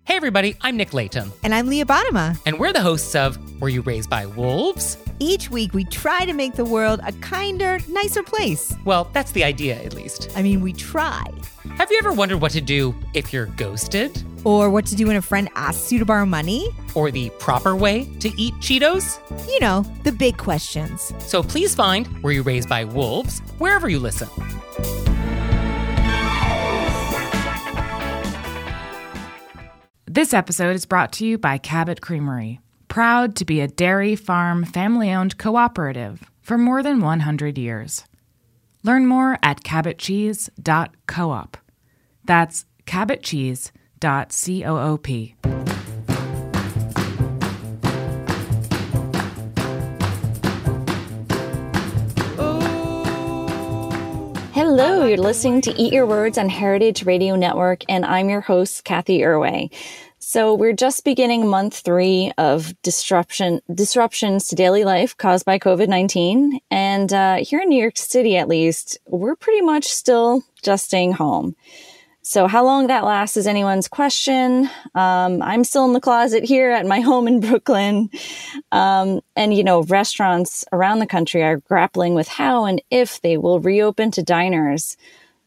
Hey everybody, I'm Nick Layton. And I'm Leah Bottima. And we're the hosts of Were You Raised by Wolves? Each week we try to make the world a kinder, nicer place. Well, that's the idea, at least. I mean, we try. Have you ever wondered what to do if you're ghosted? Or what to do when a friend asks you to borrow money? Or the proper way to eat Cheetos? You know, the big questions. So please find Were You Raised by Wolves wherever you listen. This episode is brought to you by Cabot Creamery, proud to be a dairy farm family-owned cooperative for more than 100 years. Learn more at cabotcheese.coop. That's cabotcheese.coop. Hello, you're listening to Eat Your Words on Heritage Radio Network, and I'm your host, Kathy Irway. So we're just beginning month 3 of disruptions to daily life caused by COVID-19. And here in New York City, at least, we're pretty much still just staying home. So how long that lasts is anyone's question. I'm still in the closet here at my home in Brooklyn. And, you know, restaurants around the country are grappling with how and if they will reopen to diners.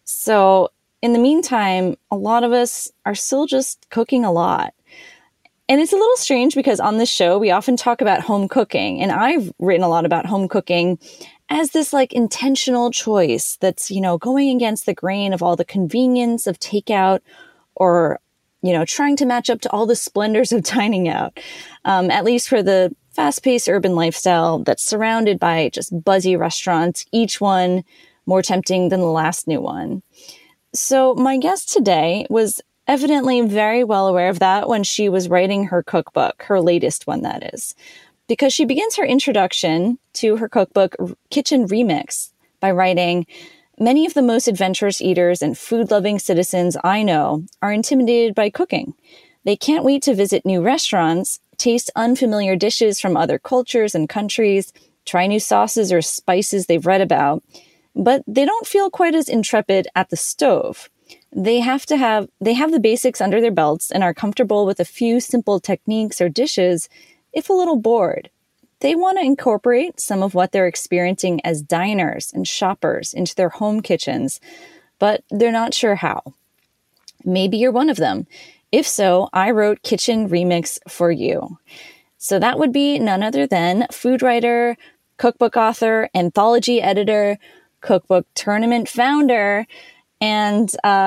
So in the meantime, a lot of us are still just cooking a lot. And it's a little strange because on this show, we often talk about home cooking. And I've written a lot about home cooking as this like intentional choice that's, you know, going against the grain of all the convenience of takeout or, you know, trying to match up to all the splendors of dining out, at least for the fast-paced urban lifestyle that's surrounded by just buzzy restaurants, each one more tempting than the last new one. So my guest today was evidently very well aware of that when she was writing her cookbook, her latest one, that is, because she begins her introduction to her cookbook, Kitchen Remix, by writing, "Many of the most adventurous eaters and food-loving citizens I know are intimidated by cooking. They can't wait to visit new restaurants, taste unfamiliar dishes from other cultures and countries, try new sauces or spices they've read about, but they don't feel quite as intrepid at the stove. They have the basics under their belts and are comfortable with a few simple techniques or dishes, if a little bored. They want to incorporate some of what they're experiencing as diners and shoppers into their home kitchens, but they're not sure how. Maybe you're one of them. If so, I wrote Kitchen Remix for you." So that would be none other than food writer, cookbook author, anthology editor, cookbook tournament founder, and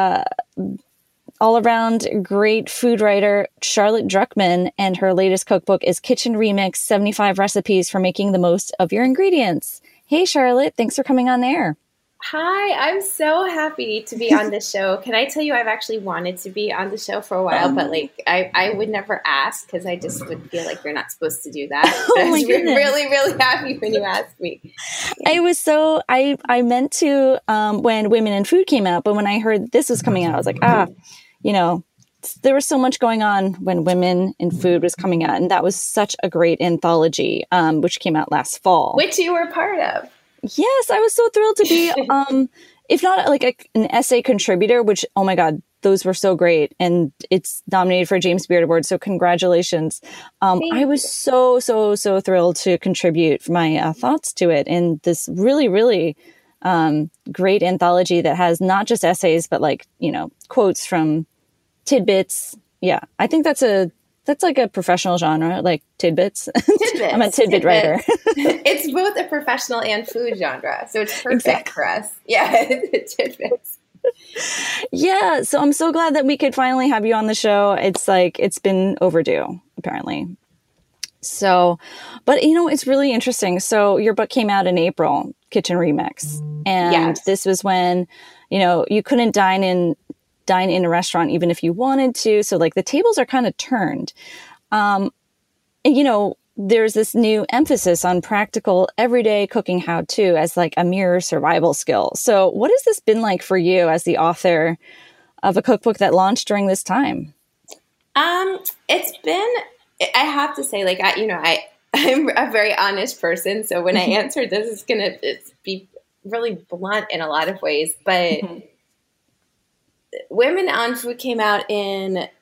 all-around great food writer Charlotte Druckman, and her latest cookbook is Kitchen Remix, 75 Recipes for Making the Most of Your Ingredients. Hey, Charlotte, thanks for coming on air. Hi, I'm so happy to be on the show. Can I tell you, I've actually wanted to be on the show for a while, but like I would never ask because I just would feel like you're not supposed to do that. Oh, I was my goodness. really, really happy when you asked me. I meant to when Women in Food came out, but when I heard this was coming out, I was like, you know, there was so much going on when Women in Food was coming out, and that was such a great anthology, which came out last fall. Which you were part of. Yes, I was so thrilled to be, if not like an essay contributor, which, oh my God, those were so great. And it's nominated for a James Beard Award. So congratulations. I was so thrilled to contribute my thoughts to it in this really, really great anthology that has not just essays, but like, you know, quotes from tidbits. Yeah, I think that's like a professional genre, like tidbits. I'm a tidbit writer. It's both a professional and food genre, so it's perfect for us. Yeah, tidbits. Yeah, so I'm so glad that we could finally have you on the show. It's like, it's been overdue, apparently. So, but you know, it's really interesting. So your book came out in April, Kitchen Remix. And This was when, you know, you couldn't dine in a restaurant even if you wanted to. So like the tables are kind of turned. And, you know, there's this new emphasis on practical everyday cooking how-to as like a mere survival skill. So what has this been like for you as the author of a cookbook that launched during this time? It's been, I have to say, like, I'm a very honest person. So when I answer this, it's going to be really blunt in a lot of ways. But Women on Food came out in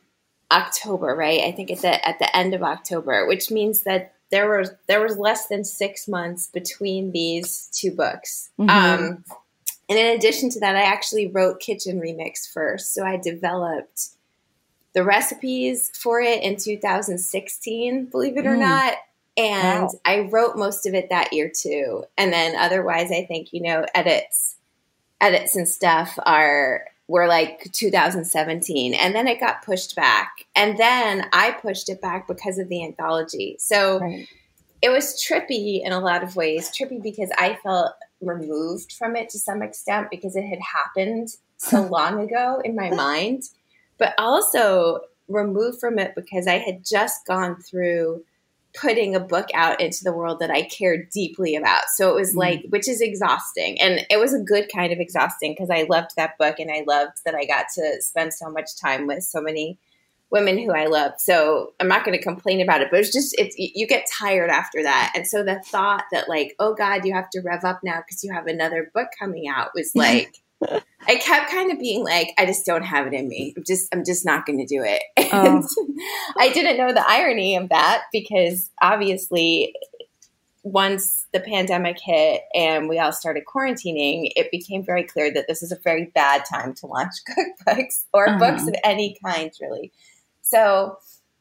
October, right? I think at the end of October, which means that there was less than 6 months between these two books. And in addition to that, I actually wrote Kitchen Remix first. So I developed the recipes for it in 2016, believe it or not. And I wrote most of it that year too. And then otherwise, I think, edits and stuff were like 2017. And then it got pushed back. And then I pushed it back because of the anthology. So it was trippy in a lot of ways. Trippy because I felt removed from it to some extent because it had happened so long ago in my mind, but also removed from it because I had just gone through putting a book out into the world that I cared deeply about. So it was like, which is exhausting. And it was a good kind of exhausting because I loved that book and I loved that I got to spend so much time with so many women who I loved. So I'm not going to complain about it, but you get tired after that. And so the thought that like, oh God, you have to rev up now because you have another book coming out was like, I kept kind of being like, I just don't have it in me. I'm just not going to do it. And I didn't know the irony of that because obviously once the pandemic hit and we all started quarantining, it became very clear that this is a very bad time to launch cookbooks or books of any kind, really. So,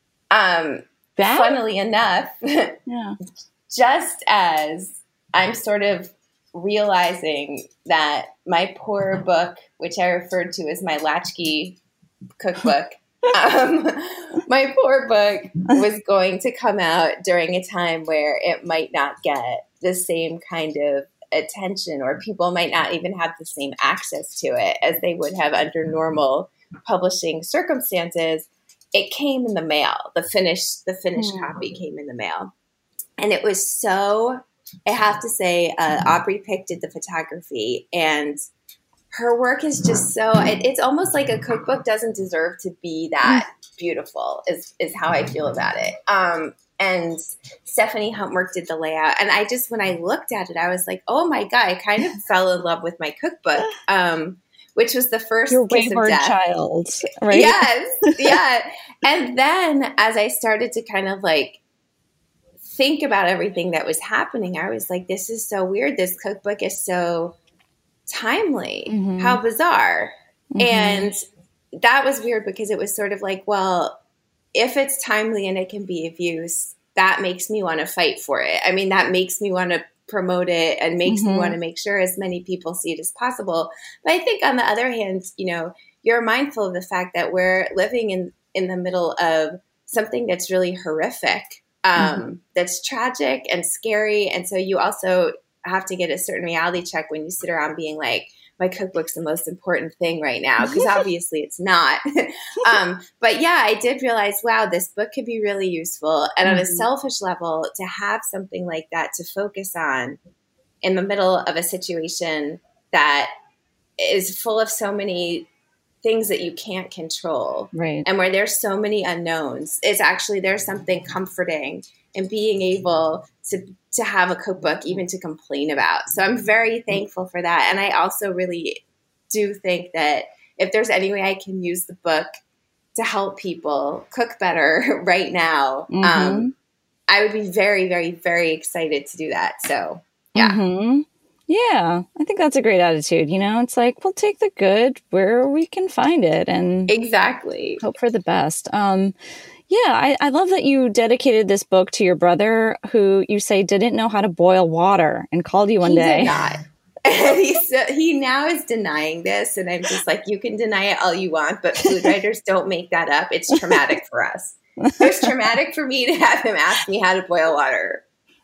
funnily enough, just as I'm sort of realizing that my poor book, which I referred to as my latchkey cookbook, my poor book was going to come out during a time where it might not get the same kind of attention or people might not even have the same access to it as they would have under normal publishing circumstances. It came in the mail. The finished copy came in the mail. And it was so, I have to say, Aubrey Pick did the photography and her work is just so, it's almost like a cookbook doesn't deserve to be that beautiful is how I feel about it. And Stephanie Huntwork did the layout. And I just, when I looked at it, I was like, oh my God, I kind of fell in love with my cookbook. Which was the first Your kiss wayward of death. child, right? Yes, yeah. And then as I started to kind of like think about everything that was happening, I was like, this is so weird. This cookbook is so timely. How bizarre. And that was weird because it was sort of like, well, if it's timely and it can be of use, that makes me want to fight for it. I mean, that makes me want to promote it and makes me want to make sure as many people see it as possible. But I think on the other hand, you're mindful of the fact that we're living in the middle of something that's really horrific, that's tragic and scary. And so you also have to get a certain reality check when you sit around being like, my cookbook's the most important thing right now, because obviously it's not. But yeah, I did realize, wow, this book could be really useful. And on a selfish level, to have something like that to focus on in the middle of a situation that is full of so many things that you can't control, right? And where there's so many unknowns, it's actually, there's something comforting in being able to have a cookbook even to complain about. So I'm very thankful for that. And I also really do think that if there's any way I can use the book to help people cook better right now, I would be very, very, very excited to do that. So, yeah. Yeah, I think that's a great attitude. It's like, we'll take the good where we can find it and exactly hope for the best. Yeah, I love that you dedicated this book to your brother, who you say didn't know how to boil water and called you one day. He did not. He now is denying this, and I'm just like, you can deny it all you want, but food writers don't make that up. It's traumatic for us. It was traumatic for me to have him ask me how to boil water.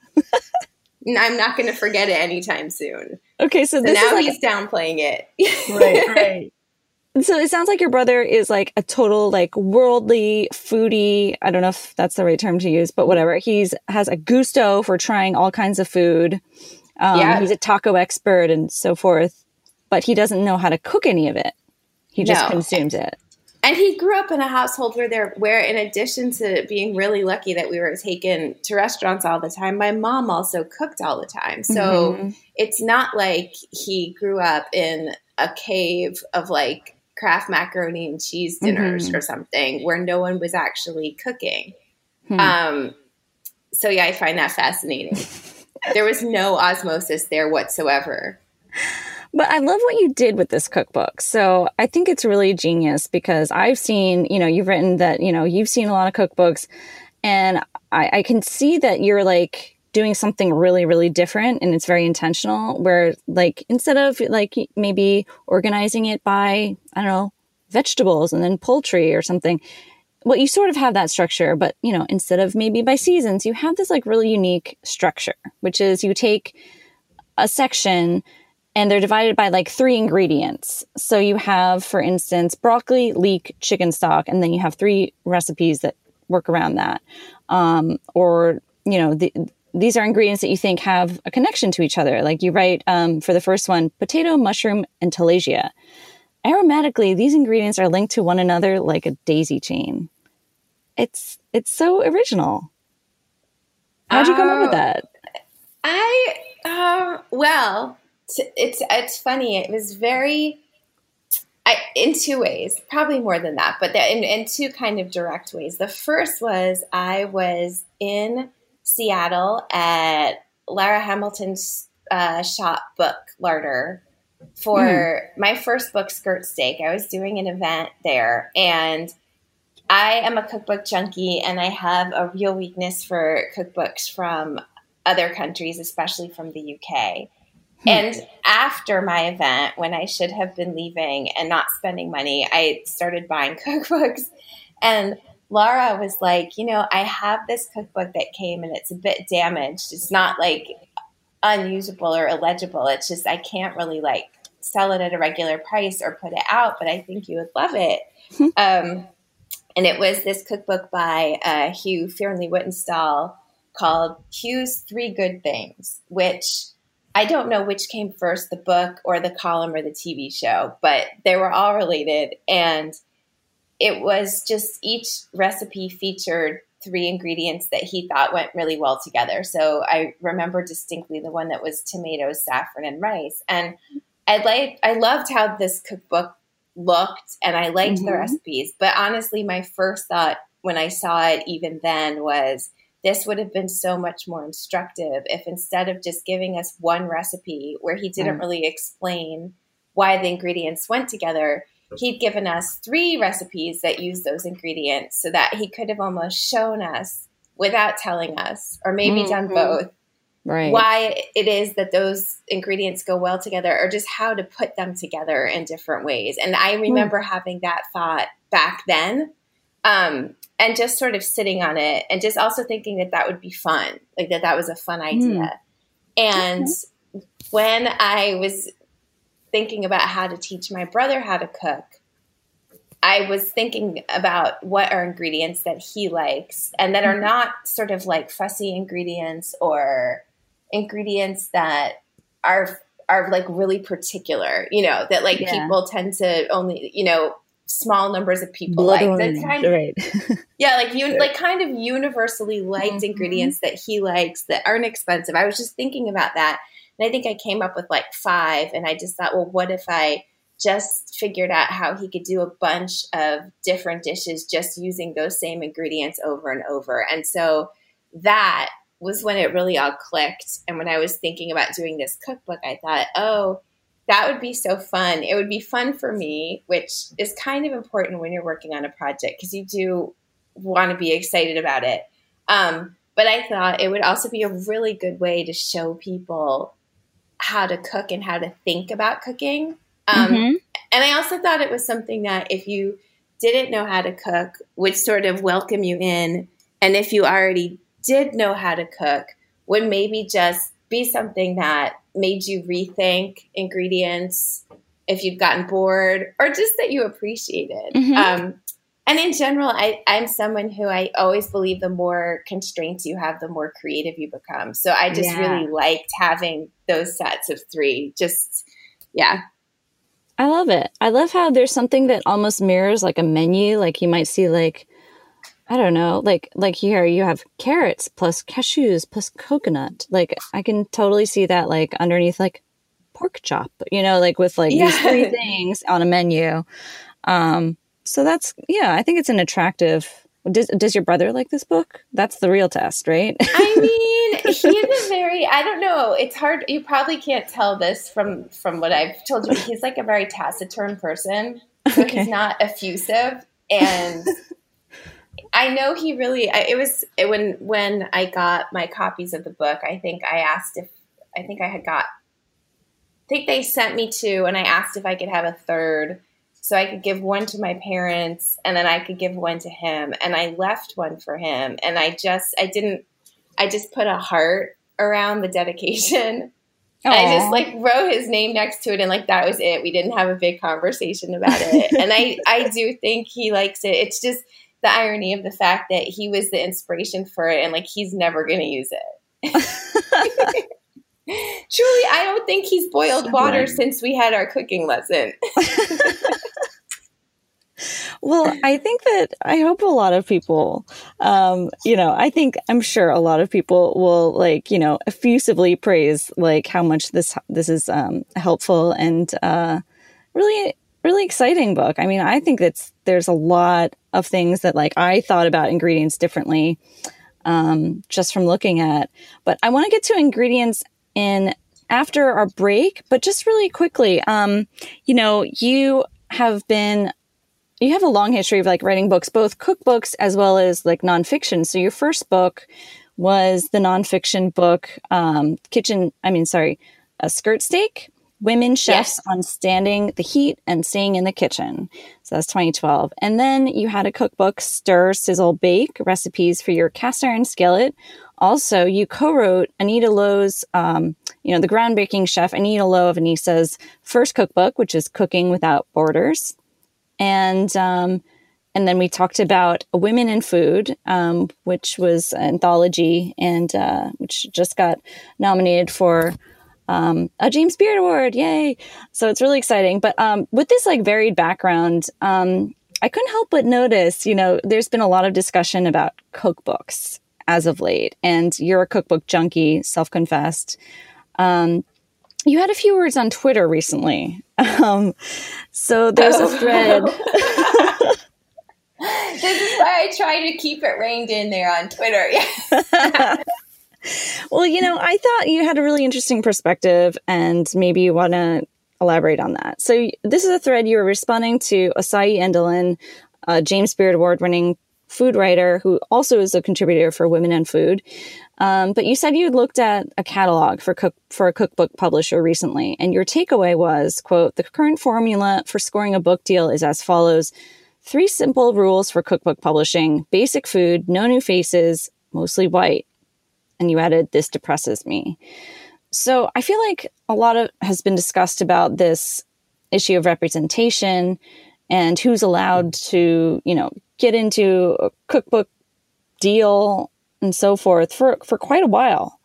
And I'm not going to forget it anytime soon. Okay, so now is he's downplaying it. Right. So it sounds like your brother is like a total like worldly foodie. I don't know if that's the right term to use, but whatever. Has a gusto for trying all kinds of food. He's a taco expert and so forth, but he doesn't know how to cook any of it. He just consumes it. And he grew up in a household where in addition to being really lucky that we were taken to restaurants all the time, my mom also cooked all the time. So it's not like he grew up in a cave of like Kraft macaroni and cheese dinners or something where no one was actually cooking. So yeah, I find that fascinating. There was no osmosis there whatsoever. But I love what you did with this cookbook. So I think it's really genius because I've seen, you've written that, you've seen a lot of cookbooks, and I can see that you're like doing something really, really different, and it's very intentional, where like instead of like maybe organizing it by, I don't know, vegetables and then poultry or something, well, you sort of have that structure, but instead of maybe by seasons, you have this like really unique structure, which is you take a section and they're divided by like 3 ingredients. So you have, for instance, broccoli, leek, chicken stock, and then you have 3 recipes that work around that. These are ingredients that you think have a connection to each other. Like you write for the first one, potato, mushroom, and talesia. Aromatically, these ingredients are linked to one another like a daisy chain. It's so original. How'd you come up with that? It's funny. It was very, in 2 ways, probably more than that, but in 2 kind of direct ways. The first was I was in Seattle at Lara Hamilton's shop, Book Larder, for my first book, Skirt Steak. I was doing an event there, and I am a cookbook junkie, and I have a real weakness for cookbooks from other countries, especially from the UK. And after my event, when I should have been leaving and not spending money, I started buying cookbooks. And Laura was like, I have this cookbook that came and it's a bit damaged. It's not like unusable or illegible. It's just I can't really like sell it at a regular price or put it out, but I think you would love it. And it was this cookbook by Hugh Fearnley-Whittenstall called Hugh's 3 Good Things, which I don't know which came first, the book or the column or the TV show, but they were all related. And it was just each recipe featured 3 ingredients that he thought went really well together. So I remember distinctly the one that was tomatoes, saffron, and rice. And I loved how this cookbook looked, and I liked the recipes. But honestly, my first thought when I saw it even then was, this would have been so much more instructive if instead of just giving us one recipe where he didn't really explain why the ingredients went together, he'd given us 3 recipes that use those ingredients so that he could have almost shown us without telling us, or maybe done both, why it is that those ingredients go well together, or just how to put them together in different ways. And I remember having that thought back then. And just sort of sitting on it, and just also thinking that would be fun, like that was a fun idea. And when I was thinking about how to teach my brother how to cook, I was thinking about what are ingredients that he likes and that are not sort of like fussy ingredients or ingredients that are like really particular, that like people tend to only, small numbers of people like that kind of, like kind of universally liked ingredients that he likes that aren't expensive. I was just thinking about that. And I think I came up with like 5, and I just thought, well, what if I just figured out how he could do a bunch of different dishes just using those same ingredients over and over. And so that was when it really all clicked. And when I was thinking about doing this cookbook, I thought, oh, that would be so fun. It would be fun for me, which is kind of important when you're working on a project because you do want to be excited about it. But I thought it would also be a really good way to show people how to cook and how to think about cooking. And I also thought it was something that if you didn't know how to cook, would sort of welcome you in. And if you already did know how to cook, would maybe just be something that made you rethink ingredients if you'd gotten bored, or just that you appreciated. And in general, I'm someone who I always believe the more constraints you have, the more creative you become. So I just really liked having those sets of 3. I love it. I love how there's something that almost mirrors like a menu. Like you might see like, I don't know, like here you have carrots plus cashews plus coconut. Like I can totally see that like underneath like pork chop, like with like these 3 things on a menu. So that's, I think it's an attractive. Does your brother like this book? That's the real test, right? I mean, he's a very, I don't know. It's hard. You probably can't tell this from what I've told you. But he's like a very taciturn person. So he's not effusive. And I know he really, it was when I got my copies of the book, I think they sent me 2 and I asked if I could have a third. So I could give one to my parents and then I could give one to him. And I left one for him. And I just put a heart around the dedication. And I just like wrote his name next to it. And like, that was it. We didn't have a big conversation about it. And I do think he likes it. It's just the irony of the fact that he was the inspiration for it. And like, he's never going to use it. Truly, I don't think he's boiled water since we had our cooking lesson. Well, I hope a lot of people, I'm sure a lot of people will effusively praise like how much this is helpful and really, really exciting book. I mean, I think there's a lot of things that like I thought about ingredients differently just from looking at, but I want to get to ingredients in after our break, but just really quickly, you have a long history of like writing books, both cookbooks as well as like nonfiction. So your first book was the nonfiction book, Skirt Steak, Women Chefs on Standing the Heat and Staying in the Kitchen. So that's 2012. And then you had a cookbook, Stir, Sizzle, Bake, Recipes for Your Cast Iron Skillet. Also, you co-wrote Anita Lowe's, the groundbreaking chef Anita Lowe of Anissa's first cookbook, which is Cooking Without Borders. And then we talked about Women in Food, which was an anthology and which just got nominated for a James Beard Award. Yay. So it's really exciting. But with this like varied background, I couldn't help but notice, there's been a lot of discussion about cookbooks as of late. And you're a cookbook junkie, self-confessed. You had a few words on Twitter recently. So there's a thread. This is why I try to keep it reined in there on Twitter. Well, I thought you had a really interesting perspective and maybe you want to elaborate on that. So this is a thread you were responding to Asai Endelin, a James Beard Award-winning food writer who also is a contributor for Women in Food. But you said you looked at a catalog for a cookbook publisher recently, and your takeaway was, quote, "The current formula for scoring a book deal is as follows. 3 simple rules for cookbook publishing: basic food, no new faces, mostly white." And you added, "This depresses me." So I feel like a lot has been discussed about this issue of representation and who's allowed to, get into a cookbook deal and so forth for quite a while.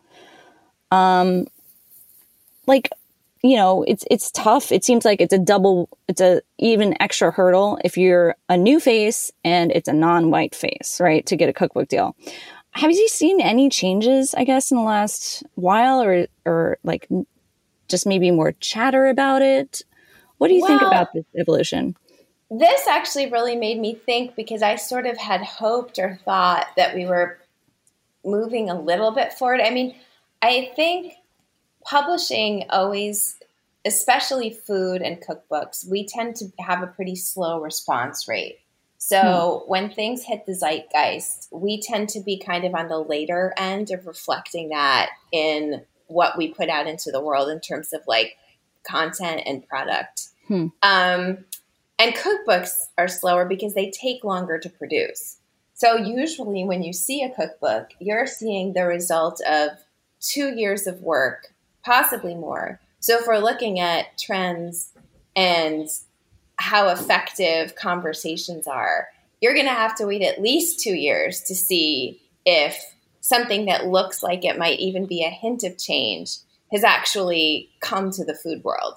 It's tough. It seems like it's a even extra hurdle if you're a new face and it's a non-white face, right, to get a cookbook deal. Have you seen any changes, I guess, in the last while or like just maybe more chatter about it? What do you think about this evolution? This actually really made me think because I sort of had hoped or thought that we were moving a little bit forward. I mean, I think publishing always, especially food and cookbooks, we tend to have a pretty slow response rate. So when things hit the zeitgeist, we tend to be kind of on the later end of reflecting that in what we put out into the world in terms of like content and product. And cookbooks are slower because they take longer to produce. So usually when you see a cookbook, you're seeing the result of 2 years of work, possibly more. So if we're looking at trends and how effective conversations are, you're going to have to wait at least 2 years to see if something that looks like it might even be a hint of change has actually come to the food world.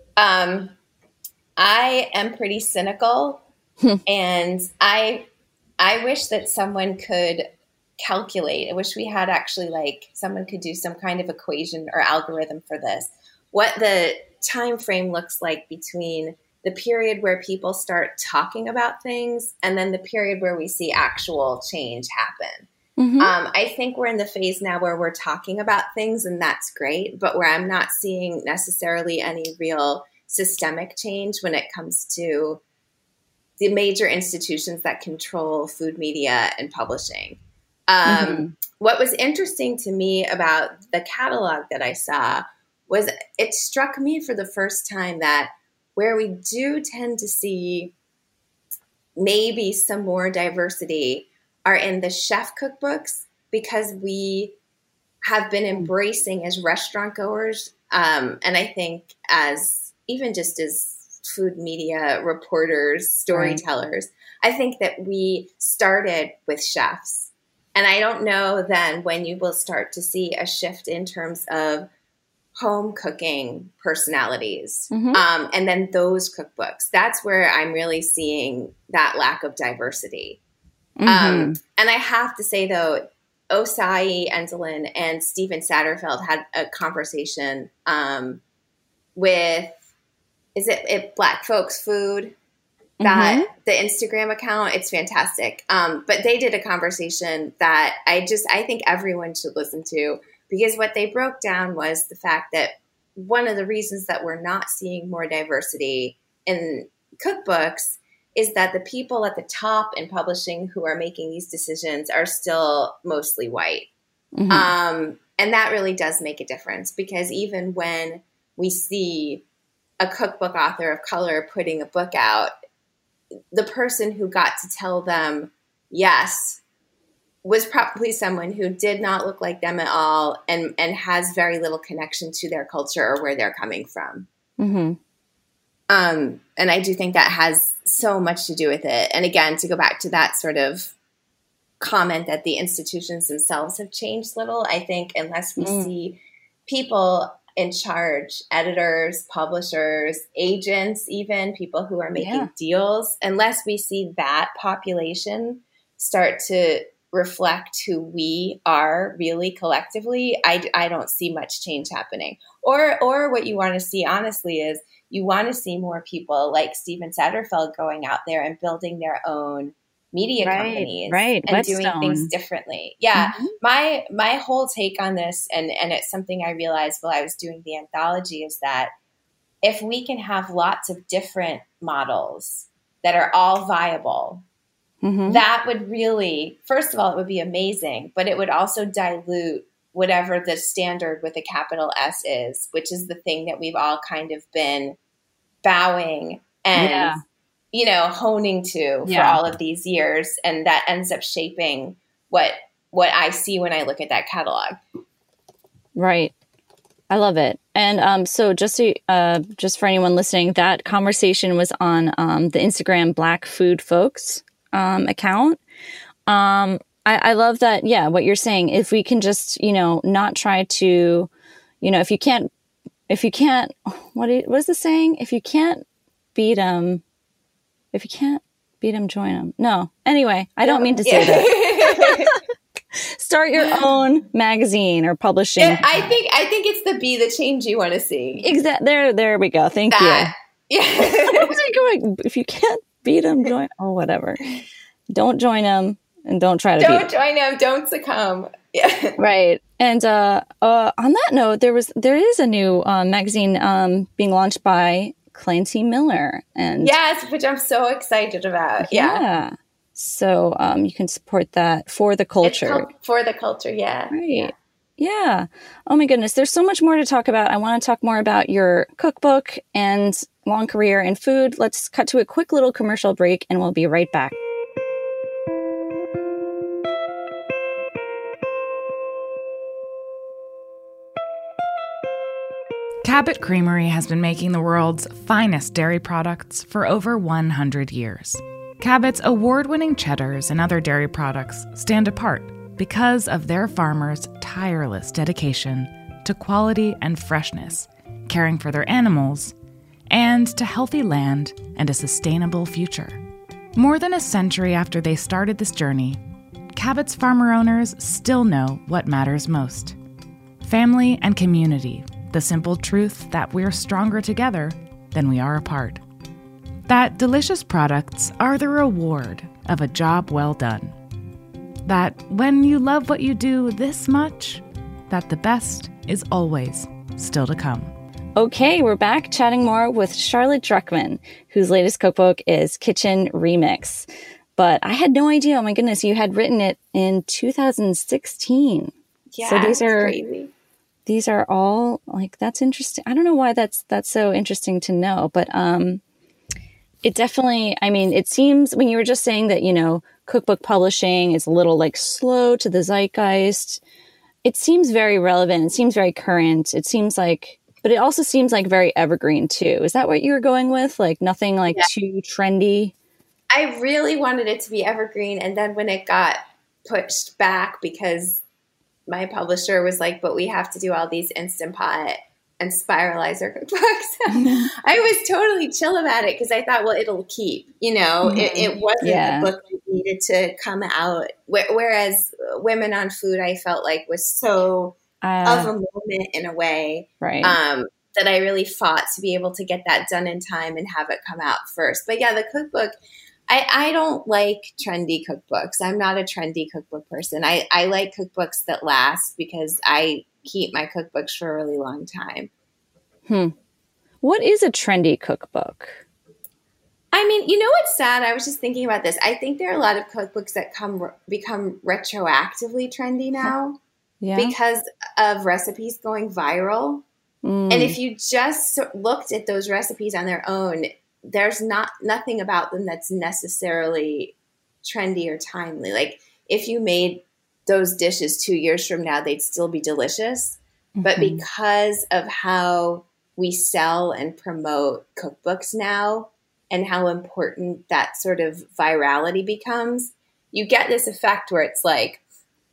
I am pretty cynical, and I wish that someone could calculate. I wish we had actually someone could do some kind of equation or algorithm for this. What the time frame looks like between the period where people start talking about things and then the period where we see actual change happen. I think we're in the phase now where we're talking about things, and that's great, but where I'm not seeing necessarily any real systemic change when it comes to the major institutions that control food media and publishing. What was interesting to me about the catalog that I saw was it struck me for the first time that where we do tend to see maybe some more diversity are in the chef cookbooks, because we have been embracing as restaurant goers, and I think as even just as food media reporters, storytellers, I think that we started with chefs. And I don't know then when you will start to see a shift in terms of home cooking personalities, and then those cookbooks. That's where I'm really seeing that lack of diversity. And I have to say, though, Osai Endelin and Stephen Satterfield had a conversation with, is it Black Folks Food? That the Instagram account, it's fantastic. But they did a conversation that I think everyone should listen to, because what they broke down was the fact that one of the reasons that we're not seeing more diversity in cookbooks is that the people at the top in publishing who are making these decisions are still mostly white. And that really does make a difference, because even when we see a cookbook author of color putting a book out, the person who got to tell them yes was probably someone who did not look like them at all and has very little connection to their culture or where they're coming from. And I do think that has so much to do with it. And again, to go back to that sort of comment that the institutions themselves have changed little, I think unless we see people in charge, editors, publishers, agents, even people who are making deals, unless we see that population start to reflect who we are really collectively, I don't see much change happening. Or what you want to see, honestly, is you want to see more people like Stephen Satterfield going out there and building their own media companies and doing things differently. My whole take on this, and it's something I realized while I was doing the anthology, is that if we can have lots of different models that are all viable, that would really, first of all, it would be amazing, but it would also dilute whatever the standard with a capital S is, which is the thing that we've all kind of been bowing and honing to for all of these years. And that ends up shaping what I see when I look at that catalog. Right. I love it. And so just for anyone listening, that conversation was on the Instagram Black Food Folks account. I love that. Yeah. What you're saying, if we can just, not try to, if you can't, what is the saying? If you can't beat them, join them. No. Anyway, I don't mean to say that. Start your own magazine or publishing. I think it's the be the change you want to see. Exactly. There we go. Thank you. Yeah. What was I going? If you can't beat them, join. Oh, whatever. Don't join them, and don't try to. Don't join them. Don't succumb. Yeah. Right. And on that note, there is a new magazine being launched by Clancy Miller, and yes, which I'm so excited about. Yeah. So you can support that for the culture. For the culture, yeah. Right. Yeah. Oh my goodness, there's so much more to talk about. I want to talk more about your cookbook and long career in food. Let's cut to a quick little commercial break, and we'll be right back. Cabot Creamery has been making the world's finest dairy products for over 100 years. Cabot's award-winning cheddars and other dairy products stand apart because of their farmers' tireless dedication to quality and freshness, caring for their animals, and to healthy land and a sustainable future. More than a century after they started this journey, Cabot's farmer owners still know what matters most: family and community the simple truth that we're stronger together than we are apart. That delicious products are the reward of a job well done. That when you love what you do this much, that the best is always still to come. Okay, we're back chatting more with Charlotte Druckman, whose latest cookbook is Kitchen Remix. But I had no idea, oh my goodness, you had written it in 2016. Yeah, so crazy. These are all, like, that's interesting. I don't know why that's so interesting to know, but it definitely, I mean, it seems, when you were just saying that, you know, cookbook publishing is a little, like, slow to the zeitgeist, it seems very relevant. It seems very current. It seems like, but it also seems like very evergreen too. Is that what you were going with? Like nothing like too trendy? I really wanted it to be evergreen. And then when it got pushed back because my publisher was like, but we have to do all these Instant Pot and Spiralizer cookbooks. I was totally chill about it because I thought, well, it'll keep, you know, it wasn't the book that needed to come out. Whereas Women on Food, I felt like was so of a moment in a way, right? That I really fought to be able to get that done in time and have it come out first. But yeah, the cookbook, I don't like trendy cookbooks. I'm not a trendy cookbook person. I like cookbooks that last because I keep my cookbooks for a really long time. What is a trendy cookbook? I mean, you know what's sad? I was just thinking about this. I think there are a lot of cookbooks that become retroactively trendy now because of recipes going viral. And if you just looked at those recipes on their own, there's nothing about them that's necessarily trendy or timely. Like if you made those dishes 2 years from now, they'd still be delicious. But because of how we sell and promote cookbooks now and how important that sort of virality becomes, you get this effect where it's like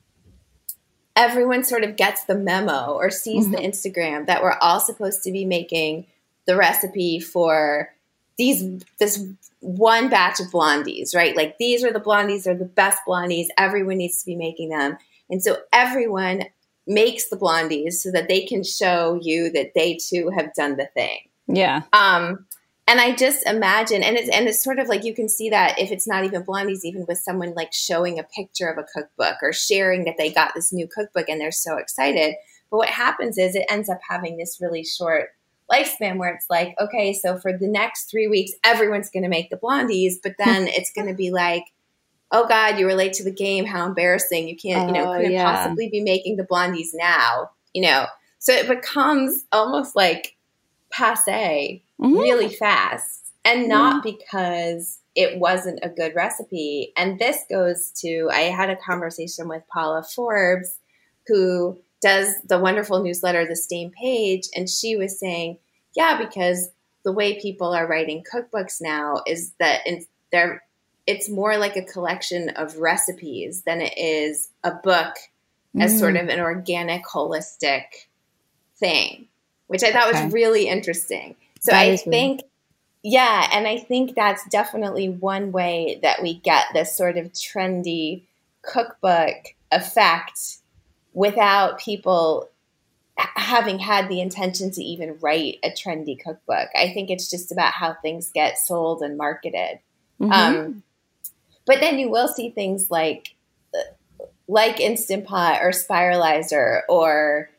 everyone sort of gets the memo or sees the Instagram that we're all supposed to be making the recipe for this one batch of blondies, right? Like these are the blondies, they're the best blondies. Everyone needs to be making them. And so everyone makes the blondies so that they can show you that they too have done the thing. Yeah. And I just imagine, and it's sort of like you can see that if it's not even blondies, even with someone like showing a picture of a cookbook or sharing that they got this new cookbook and they're so excited. But what happens is it ends up having this really short lifespan where it's like, okay, so for the next 3 weeks, everyone's going to make the blondies, but then it's going to be like, oh God, you were late to the game. How embarrassing. You can't, couldn't possibly be making the blondies now, So it becomes almost like passe really fast, and not because it wasn't a good recipe. And this goes to, I had a conversation with Paula Forbes, who does the wonderful newsletter, The Same Page. And she was saying, yeah, because the way people are writing cookbooks now is that it's more like a collection of recipes than it is a book as sort of an organic, holistic thing, which I thought was really interesting. So I think, and I think that's definitely one way that we get this sort of trendy cookbook effect without people having had the intention to even write a trendy cookbook. I think it's just about how things get sold and marketed. But then you will see things like Instant Pot or Spiralizer or,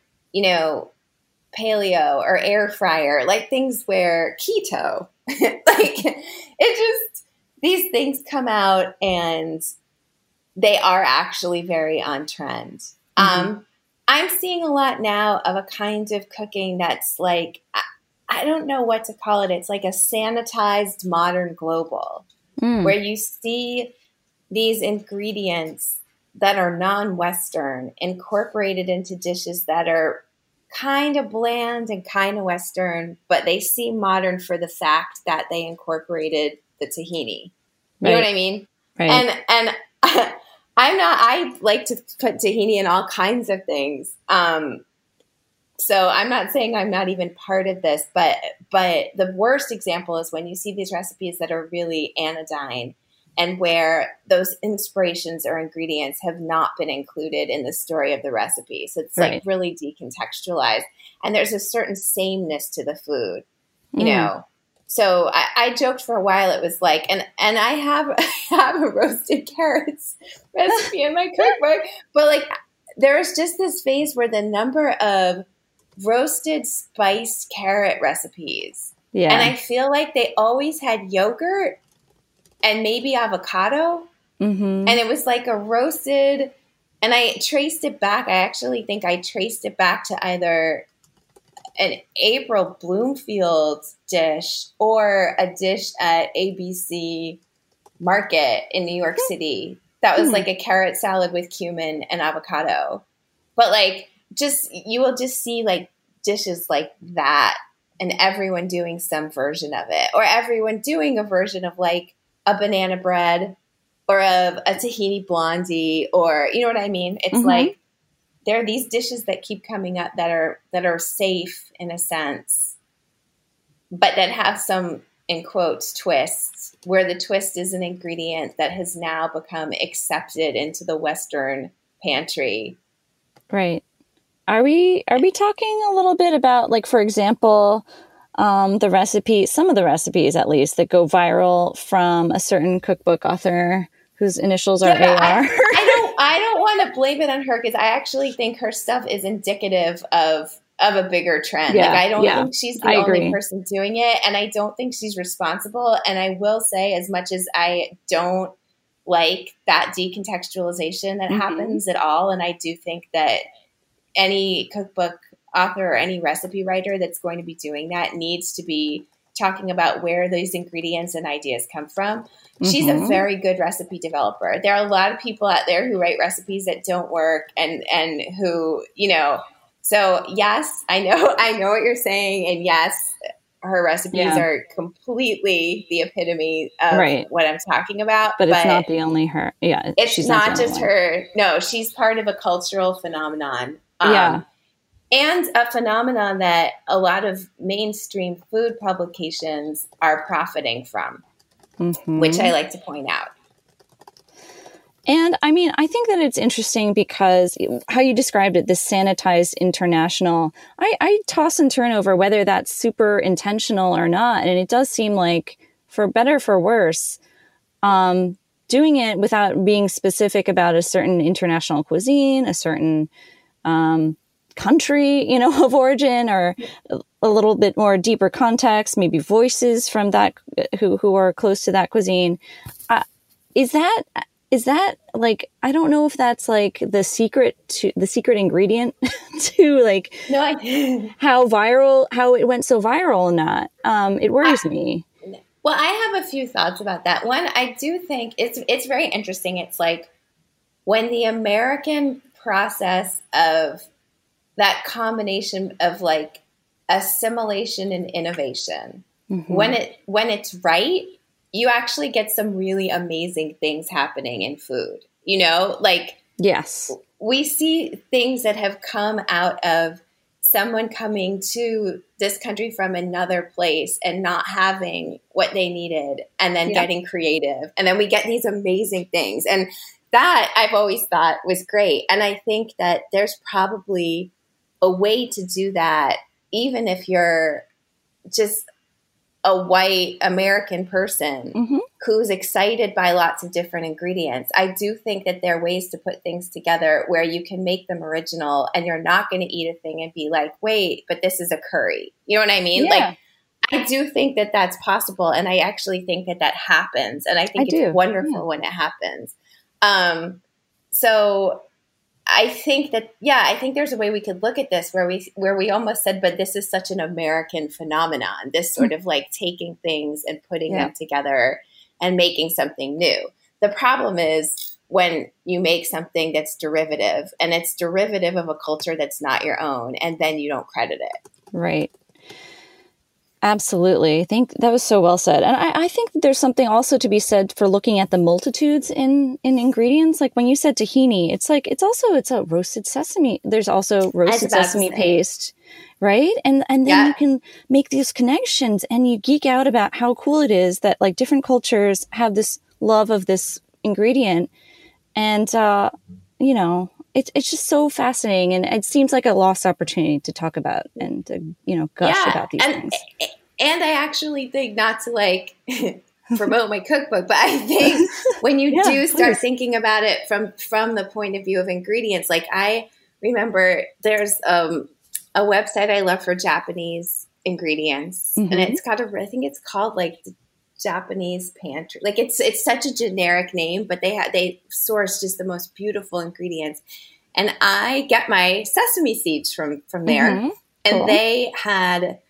paleo or air fryer, like things where keto, these things come out and they are actually very on trend. I'm seeing a lot now of a kind of cooking that's like, I don't know what to call it. It's like a sanitized modern global where you see these ingredients that are non-Western incorporated into dishes that are kind of bland and kind of Western, but they seem modern for the fact that they incorporated the tahini. You know what I mean? Right. And I like to put tahini in all kinds of things. So I'm not saying I'm not even part of this, but the worst example is when you see these recipes that are really anodyne and where those inspirations or ingredients have not been included in the story of the recipe. So it's like really decontextualized. And there's a certain sameness to the food, you know. So I joked for a while. It was like, and I have a roasted carrots recipe in my cookbook, but like there's just this phase where the number of roasted spiced carrot recipes, and I feel like they always had yogurt and maybe avocado, and it was like a roasted. And I traced it back. I actually think I traced it back to either an April Bloomfield dish or a dish at ABC Market in New York City. That was like a carrot salad with cumin and avocado. But like, just, you will just see like dishes like that and everyone doing some version of it, or everyone doing a version of like a banana bread or of a tahini blondie, or, you know what I mean? It's like, there are these dishes that keep coming up that are safe in a sense, but that have some, in quotes, twists, where the twist is an ingredient that has now become accepted into the Western pantry. Right. Are we talking a little bit about, like, for example, the recipe, some of the recipes at least, that go viral from a certain cookbook author whose initials are AR? I don't want to blame it on her, because I actually think her stuff is indicative of a bigger trend. Yeah, like, I don't think she's the only person doing it, and I don't think she's responsible. And I will say, as much as I don't like that decontextualization that happens at all, and I do think that any cookbook author or any recipe writer that's going to be doing that needs to be talking about where those ingredients and ideas come from. She's a very good recipe developer. There are a lot of people out there who write recipes that don't work and who, you know, so yes, I know what you're saying. And yes, her recipes are completely the epitome of what I'm talking about. But it's not the only her. Yeah. It's not just her. No, she's part of a cultural phenomenon. And a phenomenon that a lot of mainstream food publications are profiting from, which I like to point out. And I mean, I think that it's interesting because how you described it, this sanitized international, I toss and turn over whether that's super intentional or not. And it does seem like, for better, for worse, doing it without being specific about a certain international cuisine, a certain country, you know, of origin, or a little bit more deeper context, maybe voices from that who are close to that cuisine. Is that like, I don't know if that's like the secret ingredient to like how it went so viral or not. It worries me. Well, I have a few thoughts about that. One, I do think it's very interesting. It's like when the American process of that combination of like assimilation and innovation, when it's right, you actually get some really amazing things happening in food. You know, like, yes, we see things that have come out of someone coming to this country from another place and not having what they needed, and then getting creative. And then we get these amazing things. And that I've always thought was great. And I think that there's probably a way to do that, even if you're just a white American person who's excited by lots of different ingredients. I do think that there are ways to put things together where you can make them original, and you're not going to eat a thing and be like, wait, but this is a curry. You know what I mean? Yeah. Like, I do think that that's possible. And I actually think that happens. And I think it's wonderful when it happens. So I think that, I think there's a way we could look at this where we almost said, but this is such an American phenomenon, this sort of like taking things and putting them together and making something new. The problem is when you make something that's derivative, and it's derivative of a culture that's not your own, and then you don't credit it. Right. Absolutely. I think that was so well said. And I think that there's something also to be said for looking at the multitudes in ingredients. Like when you said tahini, it's a roasted sesame. There's also roasted sesame paste, right? And then you can make these connections, and you geek out about how cool it is that like different cultures have this love of this ingredient. And, you know, it's just so fascinating. And it seems like a lost opportunity to talk about and to, you know, gush about these things. And I actually think, not to like promote my cookbook, but I think when you do start thinking about it from the point of view of ingredients, like I remember there's a website I love for Japanese ingredients, and it's got I think it's called like the Japanese Pantry. Like it's such a generic name, but they source just the most beautiful ingredients. And I get my sesame seeds from there, and they had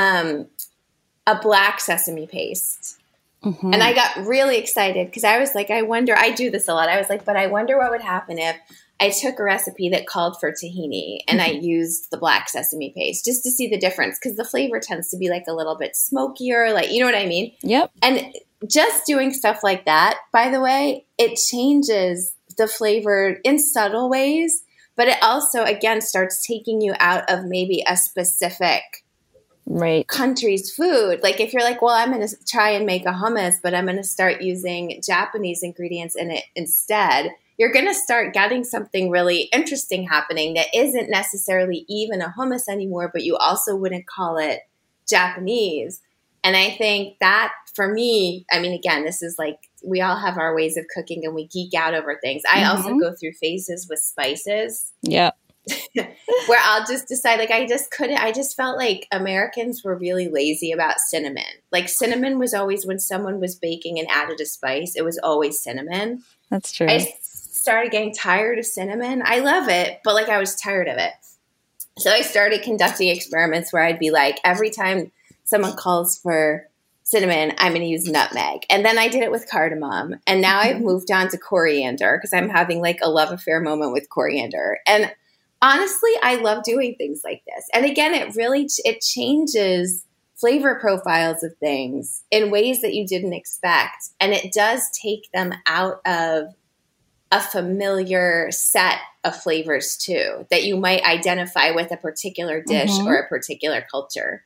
a black sesame paste. And I got really excited because I was like, I do this a lot. I was like, but I wonder what would happen if I took a recipe that called for tahini and I used the black sesame paste just to see the difference, because the flavor tends to be like a little bit smokier, like, you know what I mean? Yep. And just doing stuff like that, by the way, it changes the flavor in subtle ways, but it also, again, starts taking you out of maybe a specific country's food. Like if you're like, well, I'm going to try and make a hummus, but I'm going to start using Japanese ingredients in it instead, you're going to start getting something really interesting happening that isn't necessarily even a hummus anymore, but you also wouldn't call it Japanese. And I think that for me, I mean, again, this is like, we all have our ways of cooking and we geek out over things. I also go through phases with spices. Yeah. Where I'll just decide, like, I just felt like Americans were really lazy about cinnamon. Like cinnamon was always, when someone was baking and added a spice, it was always cinnamon. That's true. I started getting tired of cinnamon. I love it, but like I was tired of it. So I started conducting experiments where I'd be like, every time someone calls for cinnamon, I'm going to use nutmeg. And then I did it with cardamom. And now I've moved on to coriander because I'm having like a love affair moment with coriander. And honestly, I love doing things like this. And again, it changes flavor profiles of things in ways that you didn't expect. And it does take them out of a familiar set of flavors too, that you might identify with a particular dish or a particular culture.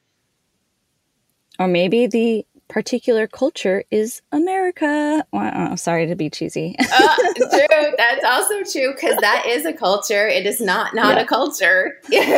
Or maybe the particular culture is America. Well, sorry to be cheesy. True. That's also true, because that is a culture. It is not a culture.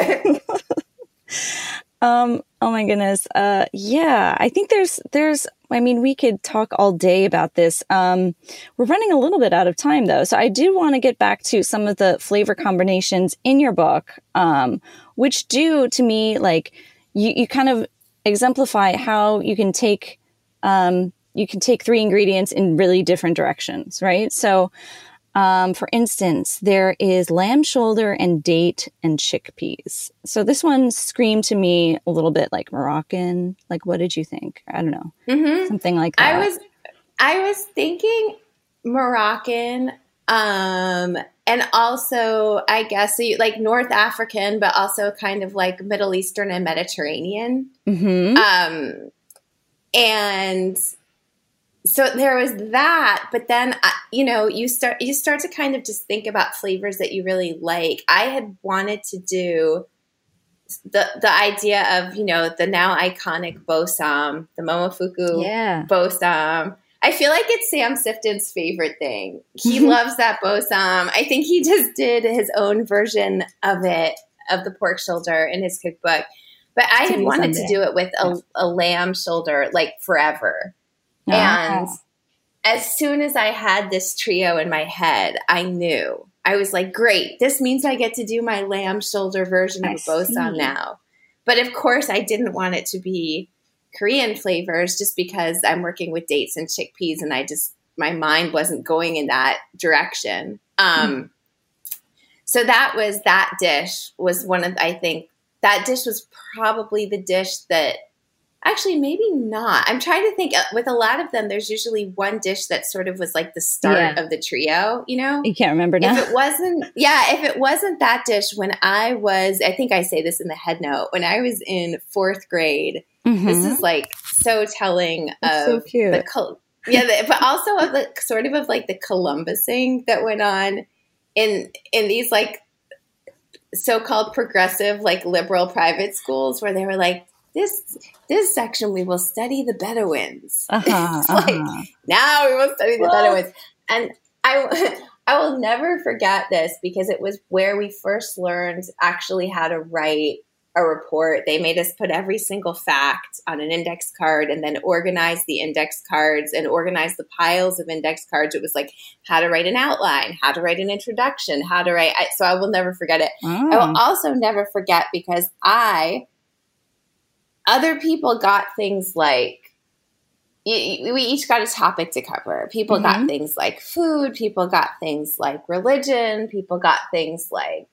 Oh my goodness. Yeah, I think there's, I mean, we could talk all day about this. We're running a little bit out of time though. So I do want to get back to some of the flavor combinations in your book, which do to me, like you kind of exemplify how you can take three ingredients in really different directions, right? So, for instance, there is lamb shoulder and date and chickpeas. So this one screamed to me a little bit like Moroccan. Like, what did you think? I don't know. Something like that. I was thinking Moroccan, and also, I guess, like North African, but also kind of like Middle Eastern and Mediterranean. And so there was that, but then, you start to kind of just think about flavors that you really like. I had wanted to do the idea of, the now iconic Bosom, the Momofuku Bosom. I feel like it's Sam Sifton's favorite thing. He loves that Bosom. I think he just did his own version of it, of the pork shoulder in his cookbook. But I had wanted to do it with a lamb shoulder, like forever. And as soon as I had this trio in my head, I knew. I was like, great, this means I get to do my lamb shoulder version of a Bosom now. But of course, I didn't want it to be Korean flavors just because I'm working with dates and chickpeas and my mind wasn't going in that direction. So that dish was that dish was probably the dish that, actually, maybe not. I'm trying to think. With a lot of them, there's usually one dish that sort of was like the start of the trio, You can't remember now. If it wasn't that dish, when I think I say this in the head note, when I was in 4th grade, this is like so telling of so cute. but also of the sort of like the Columbusing that went on in these like so-called progressive, like liberal private schools, where they were like, this section we will study the Bedouins. Like, now we will study the Bedouins. And I will never forget this because it was where we first learned actually how to write a report. They made us put every single fact on an index card and then organize the index cards and organize the piles of index cards. It was like how to write an outline, how to write an introduction, how to write. So I will never forget it. I will also never forget because other people got things like, we each got a topic to cover. People got things like food. People got things like religion. People got things like,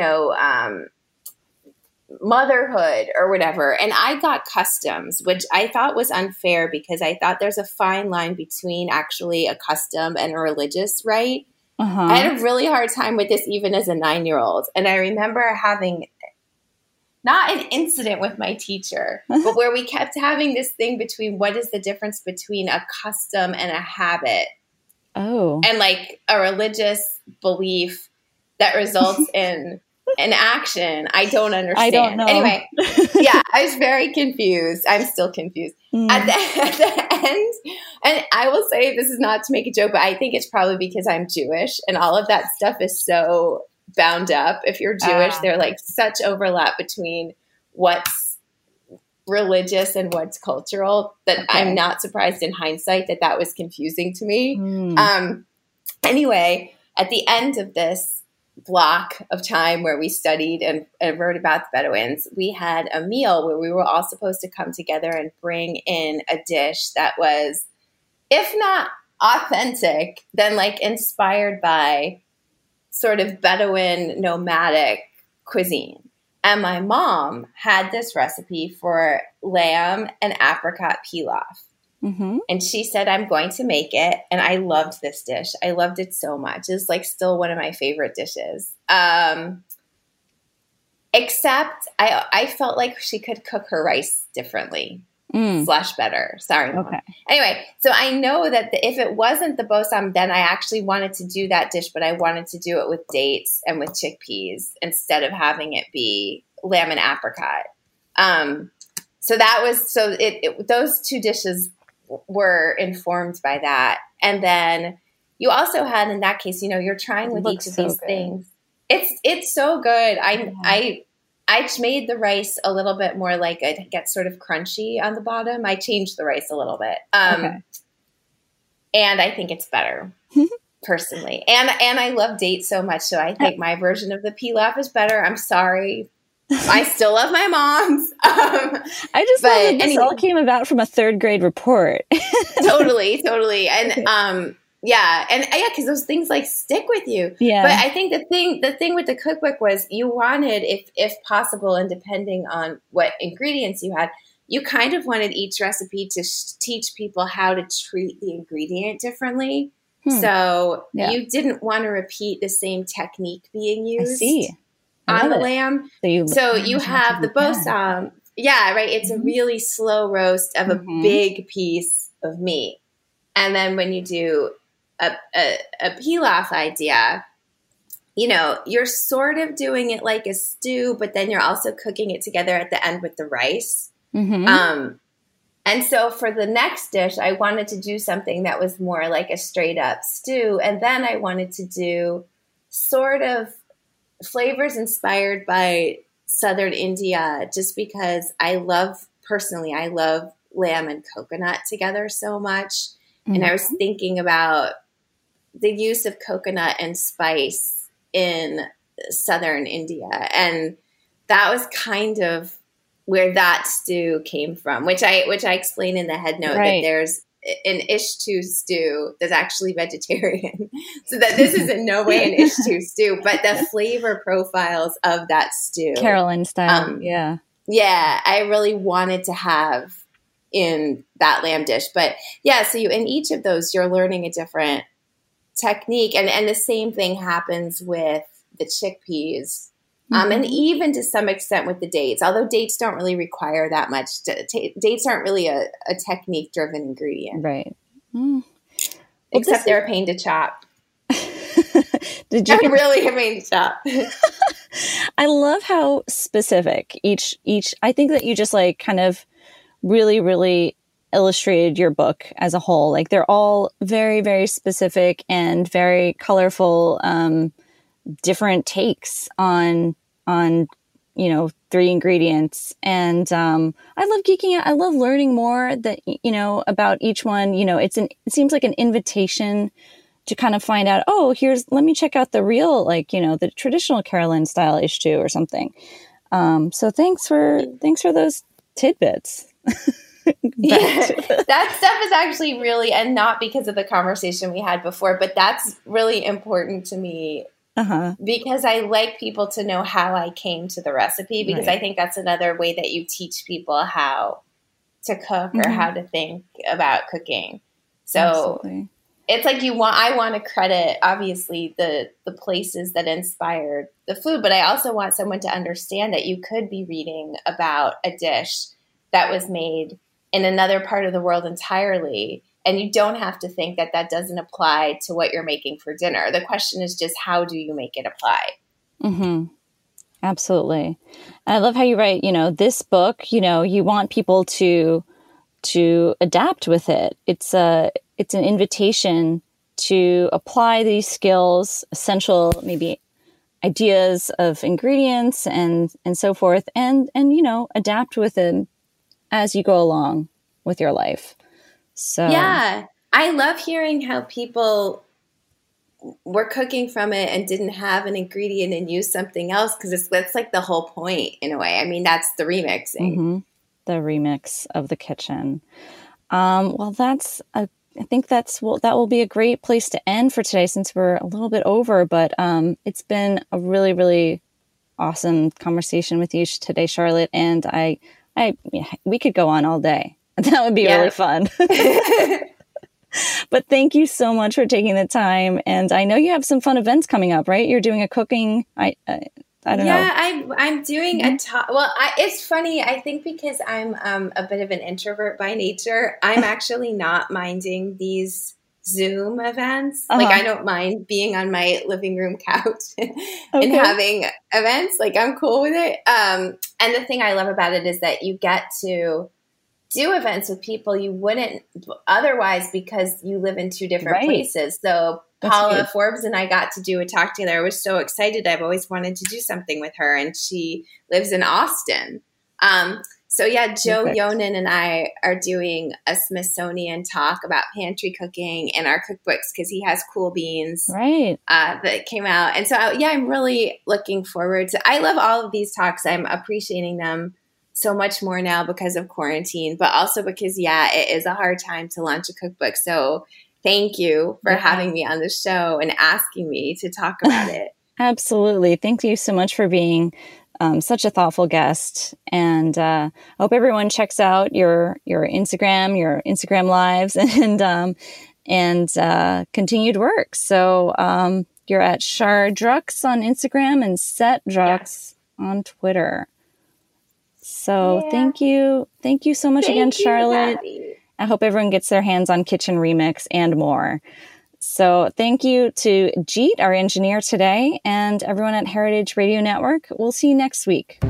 motherhood or whatever. And I got customs, which I thought was unfair because I thought there's a fine line between actually a custom and a religious rite. I had a really hard time with this even as a 9-year-old. And I remember having not an incident with my teacher, but where we kept having this thing between what is the difference between a custom and a habit. And like a religious belief that results in an action. I don't understand. I don't know. Anyway, yeah, I was very confused. I'm still confused. At the end, and I will say this is not to make a joke, but I think it's probably because I'm Jewish and all of that stuff is so bound up. If you're Jewish, they're like such overlap between what's religious and what's cultural that I'm not surprised in hindsight that was confusing to me. Anyway, at the end of this block of time where we studied and wrote about the Bedouins, we had a meal where we were all supposed to come together and bring in a dish that was, if not authentic, then like inspired by sort of Bedouin nomadic cuisine. And my mom had this recipe for lamb and apricot pilaf. And she said, I'm going to make it. And I loved this dish. I loved it so much. It's like still one of my favorite dishes. Except I felt like she could cook her rice differently / better. Sorry, Mom. Anyway, so I know that if it wasn't the bosam, then I actually wanted to do that dish, but I wanted to do it with dates and with chickpeas instead of having it be lamb and apricot. So that was, those two dishes were informed by that. And then you also had, in that case, you're trying with each of these things. It's so good. I made the rice a little bit more like it gets sort of crunchy on the bottom. I changed the rice a little bit. And I think it's better personally. And I love dates so much. So I think my version of the pilaf is better. I'm sorry. I still love my mom's. I just love that this all came about from a 3rd grade report. Totally. And because those things like stick with you. Yeah. But I think the thing with the cookbook was you wanted, if possible, and depending on what ingredients you had, you kind of wanted each recipe to teach people how to treat the ingredient differently. So you didn't want to repeat the same technique being used. I see. On the lamb. So you have the bosam. Yeah, right. It's a really slow roast of a big piece of meat. And then when you do a pilaf idea, you're sort of doing it like a stew, but then you're also cooking it together at the end with the rice. And so for the next dish, I wanted to do something that was more like a straight up stew. And then I wanted to do sort of flavors inspired by Southern India, just because I love lamb and coconut together so much. And I was thinking about the use of coconut and spice in Southern India. And that was kind of where that stew came from, which I explain in the head note that there's an Ishtu stew that's actually vegetarian. So that this is in no way an Ishtu stew, but the flavor profiles of that stew. Carolyn style. Yeah, I really wanted to have in that lamb dish. But yeah, so in each of those, you're learning a different technique. And the same thing happens with the chickpeas. And even to some extent with the dates, although dates don't really require that much. Dates aren't really a technique-driven ingredient. Right. Except they're a pain to chop. Did you really remained shop. I love how specific each, I think that you just like kind of really, really illustrated your book as a whole. Like they're all very, very specific and very colorful, different takes on, you know, 3 ingredients. And, I love geeking out. I love learning more that, you know, about each one. You know, it seems like an invitation to kind of find out, oh, let me check out the real, like, you know, the traditional Carolyn style Ishtu or something. So thanks for those tidbits. That stuff is actually really, and not because of the conversation we had before, but that's really important to me because I like people to know how I came to the recipe, because I think that's another way that you teach people how to cook or how to think about cooking. So Absolutely. It's like I want to credit, obviously, the places that inspired the food, but I also want someone to understand that you could be reading about a dish that was made in another part of the world entirely, and you don't have to think that that doesn't apply to what you're making for dinner. The question is just, how do you make it apply? Mm-hmm. Absolutely. And I love how you write, you know, this book, you know, you want people to adapt with it. It's an invitation to apply these skills, essential maybe ideas of ingredients and so forth, and you know, adapt with them as you go along with your life. So yeah, I love hearing how people were cooking from it and didn't have an ingredient and used something else, because that's like the whole point in a way. I mean, that's the remixing. The remix of the kitchen. Well, I think that will be a great place to end for today, since we're a little bit over, but it's been a really, really awesome conversation with you today, Charlotte. And we could go on all day. That would be really fun. But thank you so much for taking the time. And I know you have some fun events coming up, right? You're doing a cooking, I don't know. Yeah, I'm doing a talk. Well, it's funny. I think because I'm a bit of an introvert by nature, I'm actually not minding these Zoom events. Like, I don't mind being on my living room couch and having events. Like, I'm cool with it. And the thing I love about it is that you get to do events with people you wouldn't otherwise, because you live in 2 different places. So Paula Forbes and I got to do a talk together. I was so excited. I've always wanted to do something with her, and she lives in Austin. So yeah, Joe Yonan and I are doing a Smithsonian talk about pantry cooking in our cookbooks, because he has Cool Beans that came out. And so I'm really looking forward to. I love all of these talks. I'm appreciating them so much more now because of quarantine, but also because it is a hard time to launch a cookbook. So thank you for having me on the show and asking me to talk about it. Absolutely. Thank you so much for being such a thoughtful guest. And I hope everyone checks out your Instagram lives and continued work. So you're at Char Drux on Instagram and Set Drux on Twitter. So thank you so much again, Charlotte. Kathy. I hope everyone gets their hands on Kitchen Remix and more. So thank you to Jeet, our engineer today, and everyone at Heritage Radio Network. We'll see you next week.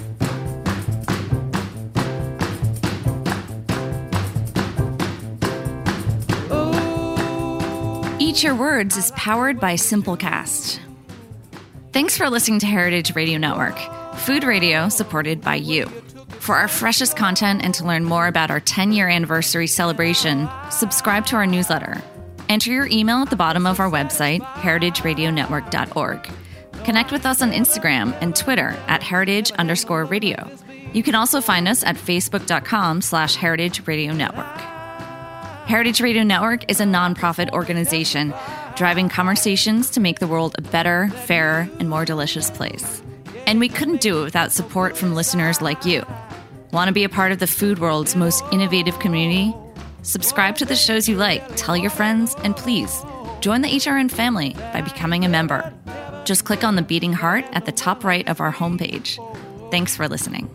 Eat Your Words is powered by Simplecast. Thanks for listening to Heritage Radio Network, food radio supported by you. For our freshest content and to learn more about our 10-year anniversary celebration, subscribe to our newsletter. Enter your email at the bottom of our website, heritageradionetwork.org. Connect with us on Instagram and Twitter at @heritage_radio. You can also find us at facebook.com/Heritage Radio Network. Heritage Radio Network is a nonprofit organization driving conversations to make the world a better, fairer, and more delicious place. And we couldn't do it without support from listeners like you. Want to be a part of the food world's most innovative community? Subscribe to the shows you like, tell your friends, and please join the HRN family by becoming a member. Just click on the beating heart at the top right of our homepage. Thanks for listening.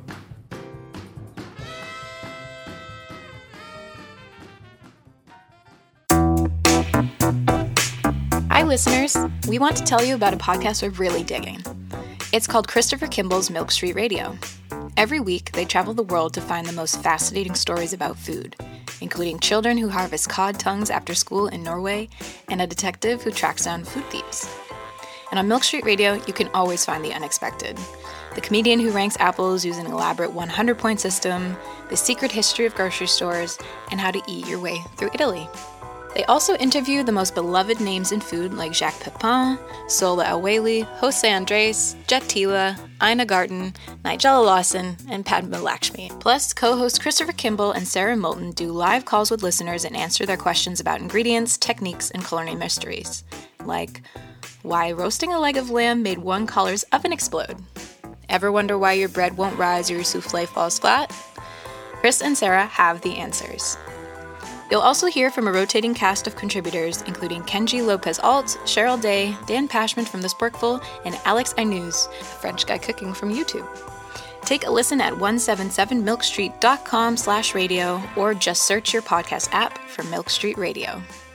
I listeners, we want to tell you about a podcast we're really digging. It's called Christopher Kimball's Milk Street Radio. Every week, they travel the world to find the most fascinating stories about food, including children who harvest cod tongues after school in Norway and a detective who tracks down food thieves. And on Milk Street Radio, you can always find the unexpected. The comedian who ranks apples using an elaborate 100-point system, the secret history of grocery stores, and how to eat your way through Italy. They also interview the most beloved names in food like Jacques Pepin, Sola El-Waylly, Jose Andres, Jet Tila, Ina Garten, Nigella Lawson, and Padma Lakshmi. Plus, co-hosts Christopher Kimball and Sarah Moulton do live calls with listeners and answer their questions about ingredients, techniques, and culinary mysteries. Like, why roasting a leg of lamb made one caller's oven explode? Ever wonder why your bread won't rise or your souffle falls flat? Chris and Sarah have the answers. You'll also hear from a rotating cast of contributors, including Kenji Lopez-Alt, Cheryl Day, Dan Pashman from The Sporkful, and Alex Aynouz, a French guy cooking from YouTube. Take a listen at 177milkstreet.com/radio or just search your podcast app for Milk Street Radio.